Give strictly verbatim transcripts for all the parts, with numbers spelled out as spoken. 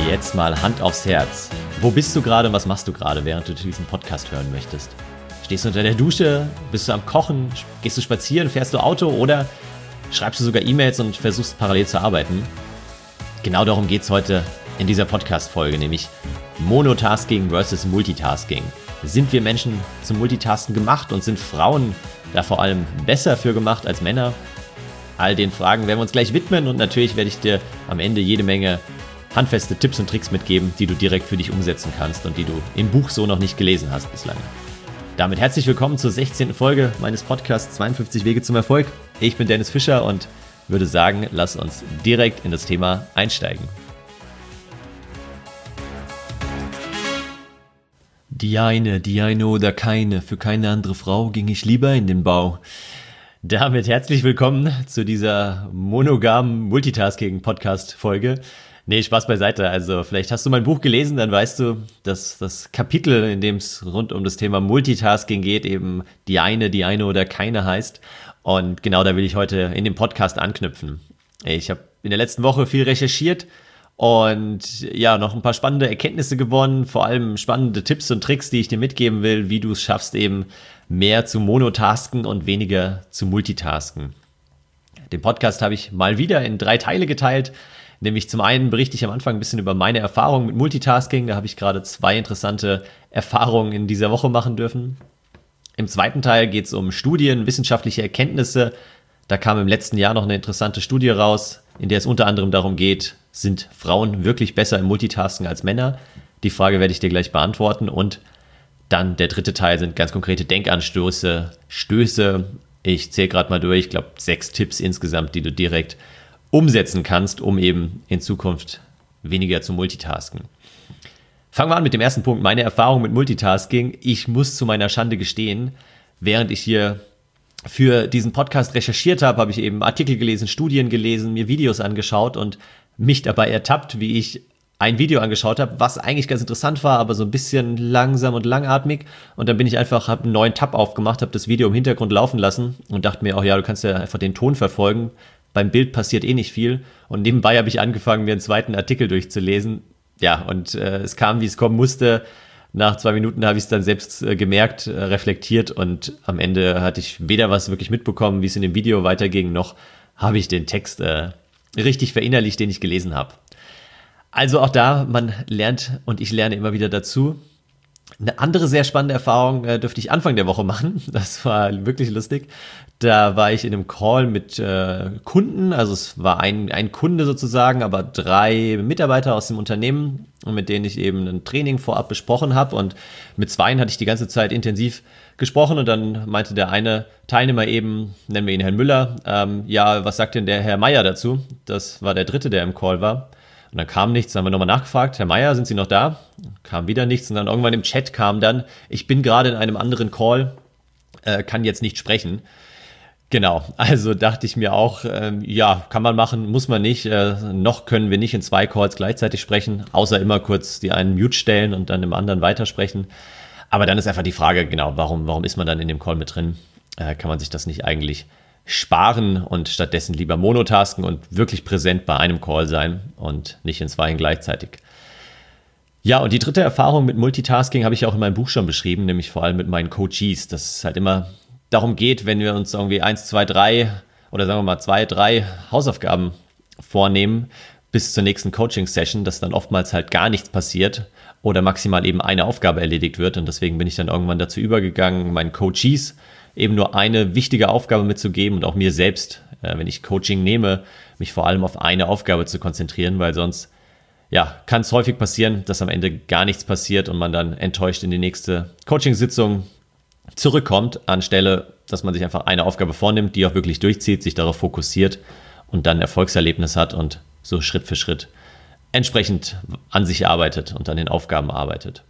Jetzt mal Hand aufs Herz. Wo bist du gerade und was machst du gerade, während du diesen Podcast hören möchtest? Stehst du unter der Dusche? Bist du am Kochen? Gehst du spazieren? Fährst du Auto? Oder schreibst du sogar E-Mails und versuchst parallel zu arbeiten? Genau darum geht es heute in dieser Podcast-Folge, nämlich Monotasking versus Multitasking. Sind wir Menschen zum Multitasken gemacht und sind Frauen da vor allem besser für gemacht als Männer? All den Fragen werden wir uns gleich widmen und natürlich werde ich dir am Ende jede Menge handfeste Tipps und Tricks mitgeben, die du direkt für dich umsetzen kannst und die du im Buch so noch nicht gelesen hast bislang. Damit herzlich willkommen zur sechzehnten Folge meines Podcasts zweiundfünfzig Wege zum Erfolg. Ich bin Dennis Fischer und würde sagen, lass uns direkt in das Thema einsteigen. Die eine, die eine oder keine, für keine andere Frau ging ich lieber in den Bau. Damit herzlich willkommen zu dieser monogamen Multitasking-Podcast-Folge. Nee, Spaß beiseite. Also vielleicht hast du mein Buch gelesen, dann weißt du, dass das Kapitel, in dem es rund um das Thema Multitasking geht, eben die eine, die eine oder keine heißt. Und genau da will ich heute in dem Podcast anknüpfen. Ich habe in der letzten Woche viel recherchiert und ja, noch ein paar spannende Erkenntnisse gewonnen, vor allem spannende Tipps und Tricks, die ich dir mitgeben will, wie du es schaffst, eben mehr zu Monotasken und weniger zu Multitasken. Den Podcast habe ich mal wieder in drei Teile geteilt. Nämlich zum einen berichte ich am Anfang ein bisschen über meine Erfahrungen mit Multitasking. Da habe ich gerade zwei interessante Erfahrungen in dieser Woche machen dürfen. Im zweiten Teil geht es um Studien, wissenschaftliche Erkenntnisse. Da kam im letzten Jahr noch eine interessante Studie raus, in der es unter anderem darum geht, sind Frauen wirklich besser im Multitasken als Männer? Die Frage werde ich dir gleich beantworten. Und dann der dritte Teil sind ganz konkrete Denkanstöße, Stöße. Ich zähle gerade mal durch, ich glaube sechs Tipps insgesamt, die du direkt umsetzen kannst, um eben in Zukunft weniger zu multitasken. Fangen wir an mit dem ersten Punkt, meine Erfahrung mit Multitasking. Ich muss zu meiner Schande gestehen, während ich hier für diesen Podcast recherchiert habe, habe ich eben Artikel gelesen, Studien gelesen, mir Videos angeschaut und mich dabei ertappt, wie ich ein Video angeschaut habe, was eigentlich ganz interessant war, aber so ein bisschen langsam und langatmig. Und dann bin ich einfach, habe einen neuen Tab aufgemacht, habe das Video im Hintergrund laufen lassen und dachte mir, oh ja, du kannst ja einfach den Ton verfolgen. Beim Bild passiert eh nicht viel. Und nebenbei habe ich angefangen, mir einen zweiten Artikel durchzulesen. Ja, und äh, es kam, wie es kommen musste. Nach zwei Minuten habe ich es dann selbst äh, gemerkt, äh, reflektiert. Und am Ende hatte ich weder was wirklich mitbekommen, wie es in dem Video weiterging, noch habe ich den Text äh, richtig verinnerlicht, den ich gelesen habe. Also auch da, man lernt und ich lerne immer wieder dazu. Eine andere sehr spannende Erfahrung äh, dürfte ich Anfang der Woche machen. Das war wirklich lustig. Da war ich in einem Call mit äh, Kunden, also es war ein, ein Kunde sozusagen, aber drei Mitarbeiter aus dem Unternehmen, mit denen ich eben ein Training vorab besprochen habe. Und mit zweien hatte ich die ganze Zeit intensiv gesprochen und dann meinte der eine Teilnehmer eben, nennen wir ihn Herrn Müller, ähm, ja, was sagt denn der Herr Meier dazu? Das war der dritte, der im Call war. Und dann kam nichts, dann haben wir nochmal nachgefragt, Herr Meier, sind Sie noch da? Kam wieder nichts und dann irgendwann im Chat kam dann, ich bin gerade in einem anderen Call, äh, kann jetzt nicht sprechen. Genau, also dachte ich mir auch, ähm, ja, kann man machen, muss man nicht. Äh, noch können wir nicht in zwei Calls gleichzeitig sprechen, außer immer kurz die einen Mute stellen und dann im anderen weitersprechen. Aber dann ist einfach die Frage, genau, warum, warum ist man dann in dem Call mit drin? Äh, kann man sich das nicht eigentlich sparen und stattdessen lieber monotasken und wirklich präsent bei einem Call sein und nicht in zweien gleichzeitig. Ja, und die dritte Erfahrung mit Multitasking habe ich auch in meinem Buch schon beschrieben, nämlich vor allem mit meinen Coaches, dass es halt immer darum geht, wenn wir uns irgendwie eins, zwei, drei oder sagen wir mal zwei, drei Hausaufgaben vornehmen bis zur nächsten Coaching-Session, dass dann oftmals halt gar nichts passiert oder maximal eben eine Aufgabe erledigt wird. Und deswegen bin ich dann irgendwann dazu übergegangen, meinen Coaches eben nur eine wichtige Aufgabe mitzugeben und auch mir selbst, äh, wenn ich Coaching nehme, mich vor allem auf eine Aufgabe zu konzentrieren, weil sonst ja, kann es häufig passieren, dass am Ende gar nichts passiert und man dann enttäuscht in die nächste Coaching-Sitzung zurückkommt, anstelle, dass man sich einfach eine Aufgabe vornimmt, die auch wirklich durchzieht, sich darauf fokussiert und dann ein Erfolgserlebnis hat und so Schritt für Schritt entsprechend an sich arbeitet und an den Aufgaben arbeitet.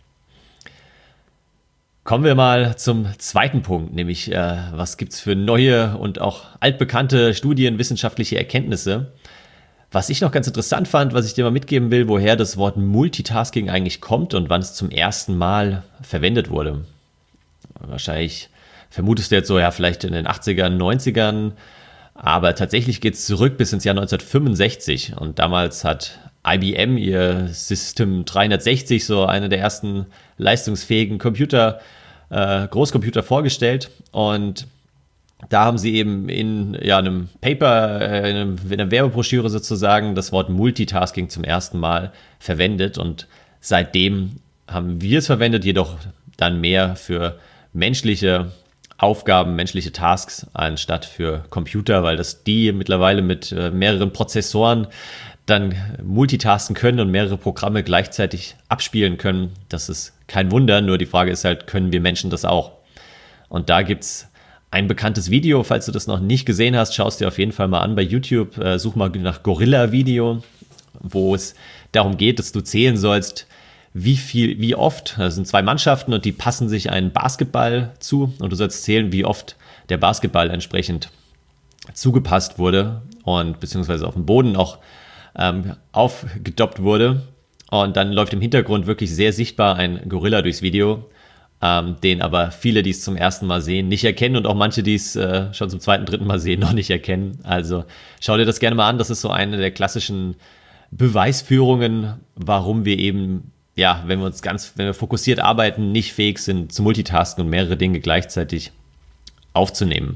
Kommen wir mal zum zweiten Punkt, nämlich äh, was gibt es für neue und auch altbekannte Studien, wissenschaftliche Erkenntnisse. Was ich noch ganz interessant fand, was ich dir mal mitgeben will, woher das Wort Multitasking eigentlich kommt und wann es zum ersten Mal verwendet wurde. Wahrscheinlich vermutest du jetzt so, ja, vielleicht in den achtzigern, neunzigern, aber tatsächlich geht es zurück bis ins Jahr neunzehnhundertfünfundsechzig und damals hat I B M ihr System dreihundertsechzig, so eine der ersten leistungsfähigen Computer, äh, Großcomputer vorgestellt. Und da haben sie eben in ja, einem Paper, äh, in, einem, in einer Werbebroschüre sozusagen das Wort Multitasking zum ersten Mal verwendet. Und seitdem haben wir es verwendet, jedoch dann mehr für menschliche Aufgaben, menschliche Tasks, anstatt für Computer, weil das die mittlerweile mit äh, mehreren Prozessoren dann multitasken können und mehrere Programme gleichzeitig abspielen können. Das ist kein Wunder, nur die Frage ist halt, können wir Menschen das auch? Und da gibt's ein bekanntes Video, falls du das noch nicht gesehen hast, schau es dir auf jeden Fall mal an bei YouTube, äh, such mal nach Gorilla-Video, wo es darum geht, dass du zählen sollst, wie viel, wie oft, das sind zwei Mannschaften und die passen sich einen Basketball zu und du sollst zählen, wie oft der Basketball entsprechend zugepasst wurde und beziehungsweise auf dem Boden auch ähm, aufgedoppt wurde. Und dann läuft im Hintergrund wirklich sehr sichtbar ein Gorilla durchs Video, ähm, den aber viele, die es zum ersten Mal sehen, nicht erkennen und auch manche, die es äh, schon zum zweiten, dritten Mal sehen, noch nicht erkennen. Also schau dir das gerne mal an, das ist so eine der klassischen Beweisführungen, warum wir eben ja, wenn wir uns ganz, wenn wir fokussiert arbeiten, nicht fähig sind zu multitasken und mehrere Dinge gleichzeitig aufzunehmen.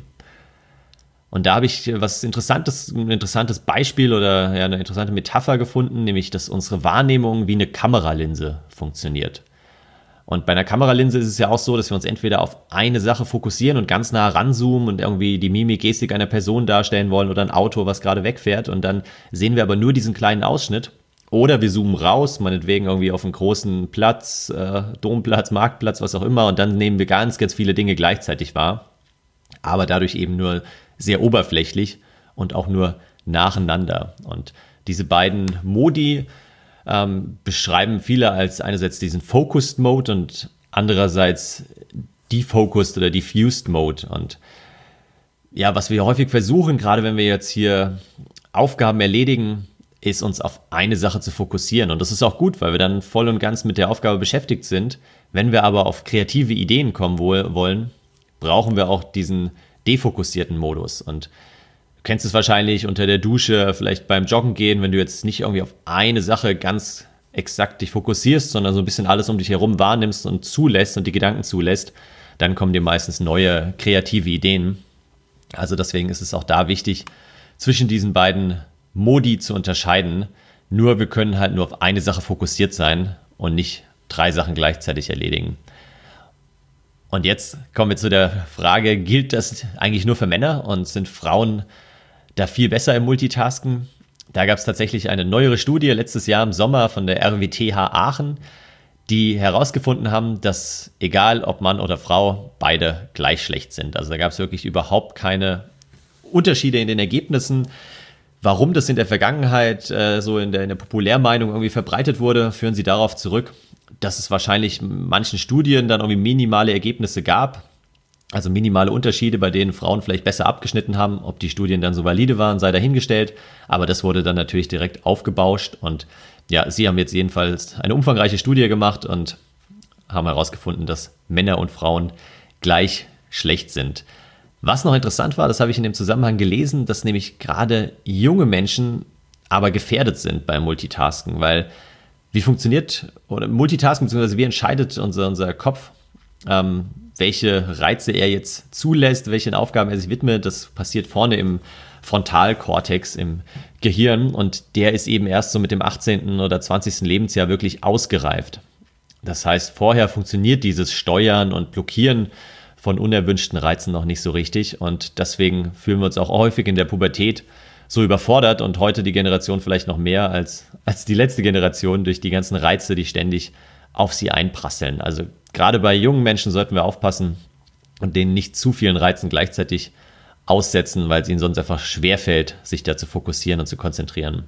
Und da habe ich was Interessantes, ein interessantes Beispiel oder ja, eine interessante Metapher gefunden, nämlich, dass unsere Wahrnehmung wie eine Kameralinse funktioniert. Und bei einer Kameralinse ist es ja auch so, dass wir uns entweder auf eine Sache fokussieren und ganz nah ranzoomen und irgendwie die Mimik, Gestik einer Person darstellen wollen oder ein Auto, was gerade wegfährt, und dann sehen wir aber nur diesen kleinen Ausschnitt. Oder wir zoomen raus, meinetwegen irgendwie auf einen großen Platz, äh, Domplatz, Marktplatz, was auch immer, und dann nehmen wir ganz, ganz viele Dinge gleichzeitig wahr, aber dadurch eben nur sehr oberflächlich und auch nur nacheinander. Und diese beiden Modi ähm, beschreiben viele als einerseits diesen Focused Mode und andererseits Defocused oder Diffused Mode. Und ja, was wir häufig versuchen, gerade wenn wir jetzt hier Aufgaben erledigen, ist uns auf eine Sache zu fokussieren. Und das ist auch gut, weil wir dann voll und ganz mit der Aufgabe beschäftigt sind. Wenn wir aber auf kreative Ideen kommen wollen, brauchen wir auch diesen defokussierten Modus. Und du kennst es wahrscheinlich unter der Dusche, vielleicht beim Joggen gehen, wenn du jetzt nicht irgendwie auf eine Sache ganz exakt dich fokussierst, sondern so ein bisschen alles um dich herum wahrnimmst und zulässt und die Gedanken zulässt, dann kommen dir meistens neue kreative Ideen. Also deswegen ist es auch da wichtig, zwischen diesen beiden Modi zu unterscheiden. Nur wir können halt nur auf eine Sache fokussiert sein und nicht drei Sachen gleichzeitig erledigen. Und jetzt kommen wir zu der Frage, gilt das eigentlich nur für Männer und sind Frauen da viel besser im Multitasken? Da gab es tatsächlich eine neuere Studie letztes Jahr im Sommer von der R W T H Aachen, die herausgefunden haben, dass egal ob Mann oder Frau, beide gleich schlecht sind. Also da gab es wirklich überhaupt keine Unterschiede in den Ergebnissen. Warum das in der Vergangenheit äh, so in der, in der Populärmeinung irgendwie verbreitet wurde, führen sie darauf zurück, dass es wahrscheinlich in manchen Studien dann irgendwie minimale Ergebnisse gab, also minimale Unterschiede, bei denen Frauen vielleicht besser abgeschnitten haben. Ob die Studien dann so valide waren, sei dahingestellt, aber das wurde dann natürlich direkt aufgebauscht und ja, sie haben jetzt jedenfalls eine umfangreiche Studie gemacht und haben herausgefunden, dass Männer und Frauen gleich schlecht sind. Was noch interessant war, das habe ich in dem Zusammenhang gelesen, dass nämlich gerade junge Menschen aber gefährdet sind beim Multitasken, weil wie funktioniert oder Multitasken, beziehungsweise wie entscheidet unser, unser Kopf, ähm, welche Reize er jetzt zulässt, welchen Aufgaben er sich widmet. Das passiert vorne im Frontalkortex, im Gehirn, und der ist eben erst so mit dem achtzehnten oder zwanzigsten Lebensjahr wirklich ausgereift. Das heißt, vorher funktioniert dieses Steuern und Blockieren von unerwünschten Reizen noch nicht so richtig, und deswegen fühlen wir uns auch häufig in der Pubertät so überfordert und heute die Generation vielleicht noch mehr als, als die letzte Generation durch die ganzen Reize, die ständig auf sie einprasseln. Also gerade bei jungen Menschen sollten wir aufpassen und denen nicht zu vielen Reizen gleichzeitig aussetzen, weil es ihnen sonst einfach schwerfällt, sich da zu fokussieren und zu konzentrieren.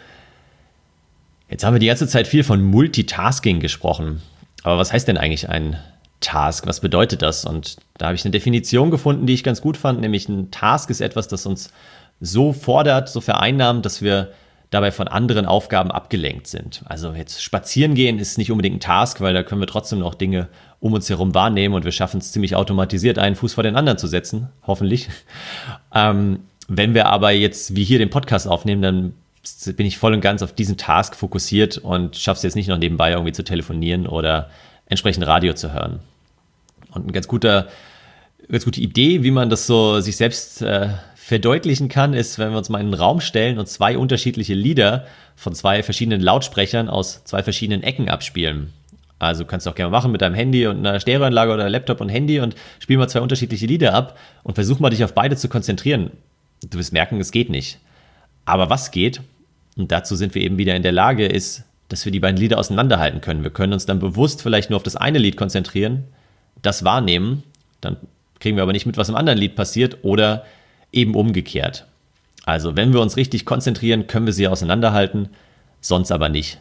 Jetzt haben wir die ganze Zeit viel von Multitasking gesprochen, aber was heißt denn eigentlich ein Task? Was bedeutet das? Und da habe ich eine Definition gefunden, die ich ganz gut fand, nämlich ein Task ist etwas, das uns so fordert, so vereinnahmt, dass wir dabei von anderen Aufgaben abgelenkt sind. Also jetzt spazieren gehen ist nicht unbedingt ein Task, weil da können wir trotzdem noch Dinge um uns herum wahrnehmen und wir schaffen es ziemlich automatisiert, einen Fuß vor den anderen zu setzen, hoffentlich. Ähm, wenn wir aber jetzt wie hier den Podcast aufnehmen, dann bin ich voll und ganz auf diesen Task fokussiert und schaffe es jetzt nicht noch nebenbei irgendwie zu telefonieren oder entsprechend Radio zu hören. Und ein ganz guter, ganz gute Idee, wie man das so sich selbst äh, verdeutlichen kann, ist, wenn wir uns mal in einen Raum stellen und zwei unterschiedliche Lieder von zwei verschiedenen Lautsprechern aus zwei verschiedenen Ecken abspielen. Also kannst du auch gerne machen mit deinem Handy und einer Stereoanlage oder Laptop und Handy und spiel mal zwei unterschiedliche Lieder ab und versuch mal dich auf beide zu konzentrieren. Du wirst merken, es geht nicht. Aber was geht, und dazu sind wir eben wieder in der Lage, ist, dass wir die beiden Lieder auseinanderhalten können. Wir können uns dann bewusst vielleicht nur auf das eine Lied konzentrieren, das wahrnehmen, dann kriegen wir aber nicht mit, was im anderen Lied passiert oder eben umgekehrt. Also wenn wir uns richtig konzentrieren, können wir sie auseinanderhalten, sonst aber nicht.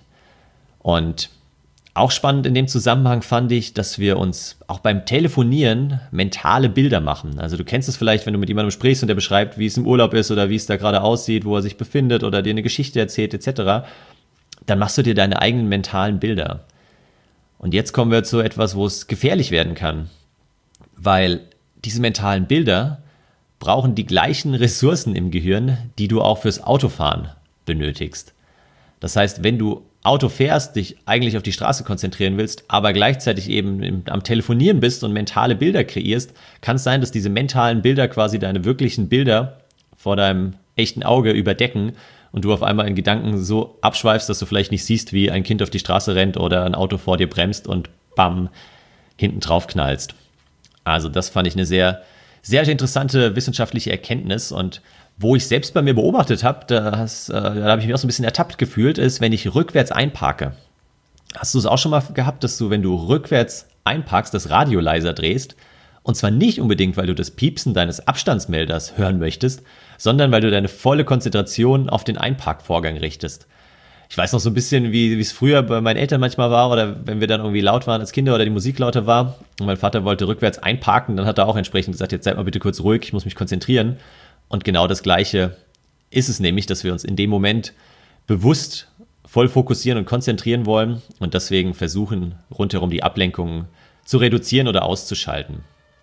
Und auch spannend in dem Zusammenhang fand ich, dass wir uns auch beim Telefonieren mentale Bilder machen. Also du kennst es vielleicht, wenn du mit jemandem sprichst und der beschreibt, wie es im Urlaub ist oder wie es da gerade aussieht, wo er sich befindet oder dir eine Geschichte erzählt et cetera. Dann machst du dir deine eigenen mentalen Bilder. Und jetzt kommen wir zu etwas, wo es gefährlich werden kann. Weil diese mentalen Bilder brauchen die gleichen Ressourcen im Gehirn, die du auch fürs Autofahren benötigst. Das heißt, wenn du Auto fährst, dich eigentlich auf die Straße konzentrieren willst, aber gleichzeitig eben im, am Telefonieren bist und mentale Bilder kreierst, kann es sein, dass diese mentalen Bilder quasi deine wirklichen Bilder vor deinem echten Auge überdecken und du auf einmal in Gedanken so abschweifst, dass du vielleicht nicht siehst, wie ein Kind auf die Straße rennt oder ein Auto vor dir bremst und bam, hinten drauf knallst. Also das fand ich eine sehr, sehr interessante wissenschaftliche Erkenntnis und wo ich selbst bei mir beobachtet habe, da, äh, da habe ich mich auch so ein bisschen ertappt gefühlt, ist, wenn ich rückwärts einparke. Hast du es auch schon mal gehabt, dass du, wenn du rückwärts einparkst, das Radio leiser drehst? Und zwar nicht unbedingt, weil du das Piepsen deines Abstandsmelders hören möchtest, sondern weil du deine volle Konzentration auf den Einparkvorgang richtest. Ich weiß noch so ein bisschen, wie es früher bei meinen Eltern manchmal war oder wenn wir dann irgendwie laut waren als Kinder oder die Musik lauter war und mein Vater wollte rückwärts einparken, dann hat er auch entsprechend gesagt, jetzt seid mal bitte kurz ruhig, ich muss mich konzentrieren. Und genau das Gleiche ist es nämlich, dass wir uns in dem Moment bewusst voll fokussieren und konzentrieren wollen und deswegen versuchen, rundherum die Ablenkungen zu reduzieren oder auszuschalten.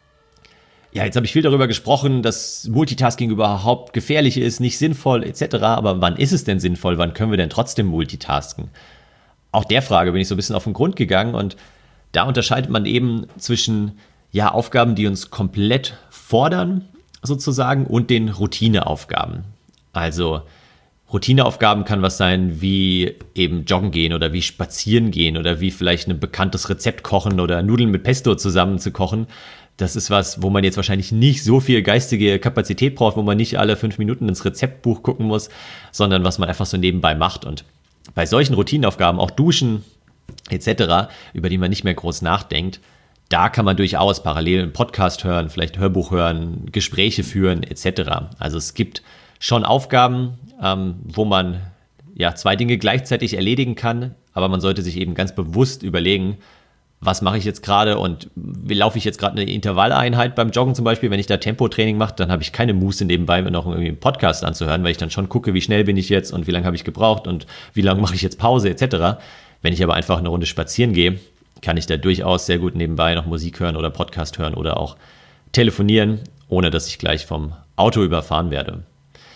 Ja, jetzt habe ich viel darüber gesprochen, dass Multitasking überhaupt gefährlich ist, nicht sinnvoll et cetera. Aber wann ist es denn sinnvoll? Wann können wir denn trotzdem multitasken? Auch der Frage bin ich so ein bisschen auf den Grund gegangen und da unterscheidet man eben zwischen ja, Aufgaben, die uns komplett fordern, sozusagen, und den Routineaufgaben. Also Routineaufgaben kann was sein wie eben joggen gehen oder wie spazieren gehen oder wie vielleicht ein bekanntes Rezept kochen oder Nudeln mit Pesto zusammen zu kochen. Das ist was, wo man jetzt wahrscheinlich nicht so viel geistige Kapazität braucht, wo man nicht alle fünf Minuten ins Rezeptbuch gucken muss, sondern was man einfach so nebenbei macht. Und bei solchen Routineaufgaben, auch Duschen et cetera, über die man nicht mehr groß nachdenkt, da kann man durchaus parallel einen Podcast hören, vielleicht ein Hörbuch hören, Gespräche führen et cetera. Also es gibt schon Aufgaben, ähm, wo man ja zwei Dinge gleichzeitig erledigen kann, aber man sollte sich eben ganz bewusst überlegen, was mache ich jetzt gerade und wie laufe ich jetzt gerade eine Intervalleinheit beim Joggen zum Beispiel. Wenn ich da Tempotraining mache, dann habe ich keine Muße nebenbei, mir noch irgendwie einen Podcast anzuhören, weil ich dann schon gucke, wie schnell bin ich jetzt und wie lange habe ich gebraucht und wie lange mache ich jetzt Pause et cetera. Wenn ich aber einfach eine Runde spazieren gehe, kann ich da durchaus sehr gut nebenbei noch Musik hören oder Podcast hören oder auch telefonieren, ohne dass ich gleich vom Auto überfahren werde.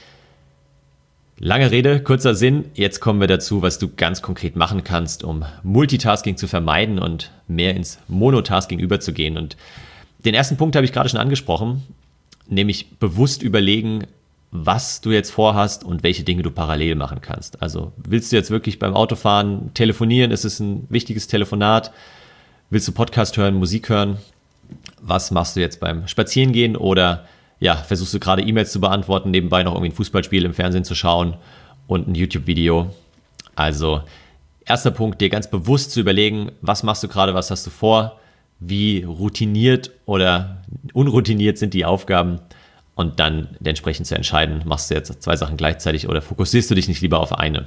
Lange Rede, kurzer Sinn. Jetzt kommen wir dazu, was du ganz konkret machen kannst, um Multitasking zu vermeiden und mehr ins Monotasking überzugehen. Und den ersten Punkt habe ich gerade schon angesprochen, nämlich bewusst überlegen, was du jetzt vorhast und welche Dinge du parallel machen kannst. Also willst du jetzt wirklich beim Autofahren telefonieren? Ist es ein wichtiges Telefonat? Willst du Podcast hören, Musik hören? Was machst du jetzt beim Spazierengehen? Oder ja, versuchst du gerade E-Mails zu beantworten, nebenbei noch irgendwie ein Fußballspiel im Fernsehen zu schauen und ein YouTube-Video? Also erster Punkt, dir ganz bewusst zu überlegen, was machst du gerade, was hast du vor? Wie routiniert oder unroutiniert sind die Aufgaben? Und dann entsprechend zu entscheiden, machst du jetzt zwei Sachen gleichzeitig oder fokussierst du dich nicht lieber auf eine?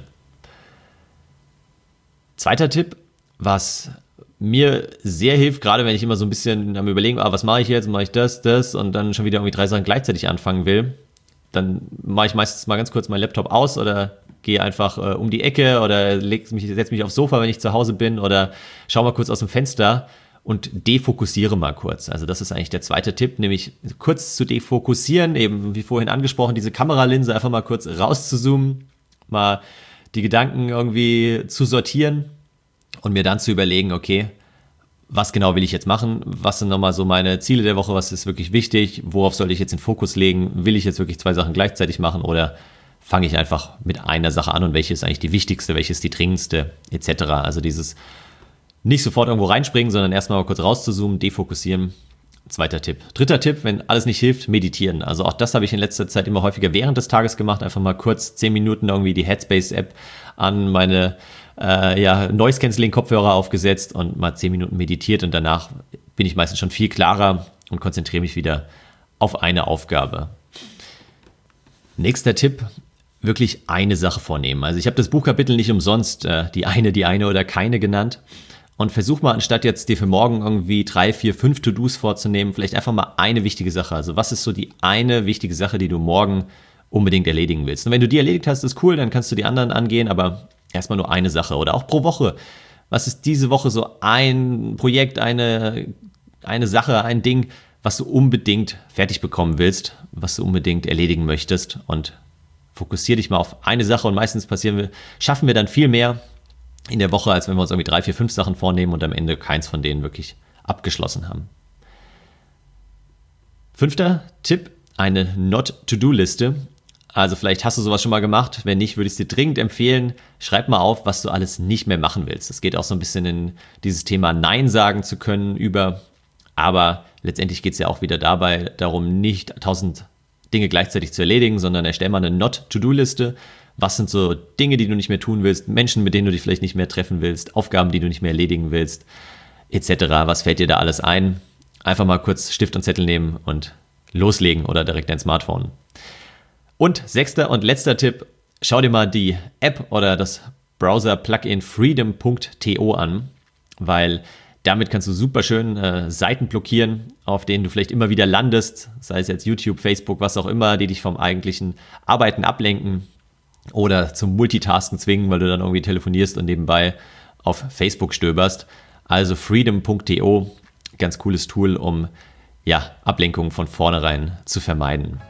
Zweiter Tipp, was mir sehr hilft, gerade wenn ich immer so ein bisschen am Überlegen, ah, was mache ich jetzt, mache ich das, das und dann schon wieder irgendwie drei Sachen gleichzeitig anfangen will, dann mache ich meistens mal ganz kurz meinen Laptop aus oder gehe einfach äh, um die Ecke oder leg mich, setze mich aufs Sofa, wenn ich zu Hause bin oder schau mal kurz aus dem Fenster und defokussiere mal kurz. Also das ist eigentlich der zweite Tipp, nämlich kurz zu defokussieren, eben wie vorhin angesprochen, diese Kameralinse einfach mal kurz rauszuzoomen, mal die Gedanken irgendwie zu sortieren und mir dann zu überlegen, okay, was genau will ich jetzt machen? Was sind nochmal so meine Ziele der Woche? Was ist wirklich wichtig? Worauf soll ich jetzt den Fokus legen? Will ich jetzt wirklich zwei Sachen gleichzeitig machen oder fange ich einfach mit einer Sache an und welche ist eigentlich die wichtigste, welche ist die dringendste, et cetera. Also dieses nicht sofort irgendwo reinspringen, sondern erstmal mal kurz rauszuzoomen, defokussieren. Zweiter Tipp. Dritter Tipp, wenn alles nicht hilft, meditieren. Also auch das habe ich in letzter Zeit immer häufiger während des Tages gemacht. Einfach mal kurz zehn Minuten irgendwie die Headspace-App an meine äh, ja, Noise-Canceling-Kopfhörer aufgesetzt und mal zehn Minuten meditiert. Und danach bin ich meistens schon viel klarer und konzentriere mich wieder auf eine Aufgabe. Nächster Tipp, wirklich eine Sache vornehmen. Also ich habe das Buchkapitel nicht umsonst äh, die eine, die eine oder keine genannt. Und versuch mal, anstatt jetzt dir für morgen irgendwie drei, vier, fünf To-Dos vorzunehmen, vielleicht einfach mal eine wichtige Sache. Also was ist so die eine wichtige Sache, die du morgen unbedingt erledigen willst? Und wenn du die erledigt hast, ist cool, dann kannst du die anderen angehen, aber erstmal nur eine Sache. Oder auch pro Woche. Was ist diese Woche so ein Projekt, eine, eine Sache, ein Ding, was du unbedingt fertig bekommen willst, was du unbedingt erledigen möchtest? Und fokussiere dich mal auf eine Sache und meistens passieren wir, schaffen wir dann viel mehr in der Woche, als wenn wir uns irgendwie drei, vier, fünf Sachen vornehmen und am Ende keins von denen wirklich abgeschlossen haben. Fünfter Tipp, eine Not-to-Do-Liste. Also vielleicht hast du sowas schon mal gemacht. Wenn nicht, würde ich es dir dringend empfehlen. Schreib mal auf, was du alles nicht mehr machen willst. Das geht auch so ein bisschen in dieses Thema Nein sagen zu können über. Aber letztendlich geht es ja auch wieder dabei darum, nicht tausend Dinge gleichzeitig zu erledigen, sondern erstell mal eine Not-to-Do-Liste. Was sind so Dinge, die du nicht mehr tun willst, Menschen, mit denen du dich vielleicht nicht mehr treffen willst, Aufgaben, die du nicht mehr erledigen willst, et cetera. Was fällt dir da alles ein? Einfach mal kurz Stift und Zettel nehmen und loslegen oder direkt dein Smartphone. Und sechster und letzter Tipp, schau dir mal die App oder das Browser-Plugin freedom punkt to an, weil damit kannst du super schön äh, Seiten blockieren, auf denen du vielleicht immer wieder landest, sei es jetzt YouTube, Facebook, was auch immer, die dich vom eigentlichen Arbeiten ablenken. Oder zum Multitasken zwingen, weil du dann irgendwie telefonierst und nebenbei auf Facebook stöberst. Also freedom punkt to, ganz cooles Tool, um ja, Ablenkungen von vornherein zu vermeiden.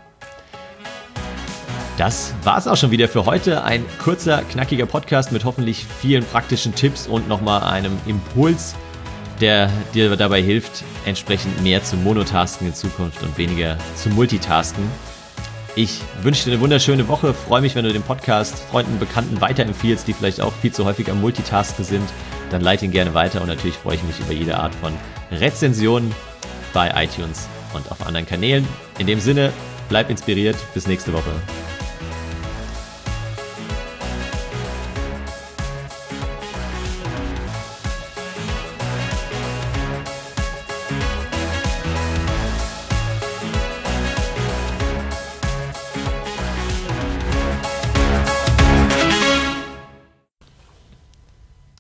Das war's auch schon wieder für heute. Ein kurzer, knackiger Podcast mit hoffentlich vielen praktischen Tipps und nochmal einem Impuls, der dir dabei hilft, entsprechend mehr zu Monotasken in Zukunft und weniger zu Multitasken. Ich wünsche dir eine wunderschöne Woche, freue mich, wenn du den Podcast Freunden, Bekannten weiterempfiehlst, die vielleicht auch viel zu häufig am Multitasken sind. Dann leite ihn gerne weiter und natürlich freue ich mich über jede Art von Rezensionen bei iTunes und auf anderen Kanälen. In dem Sinne, bleib inspiriert, bis nächste Woche.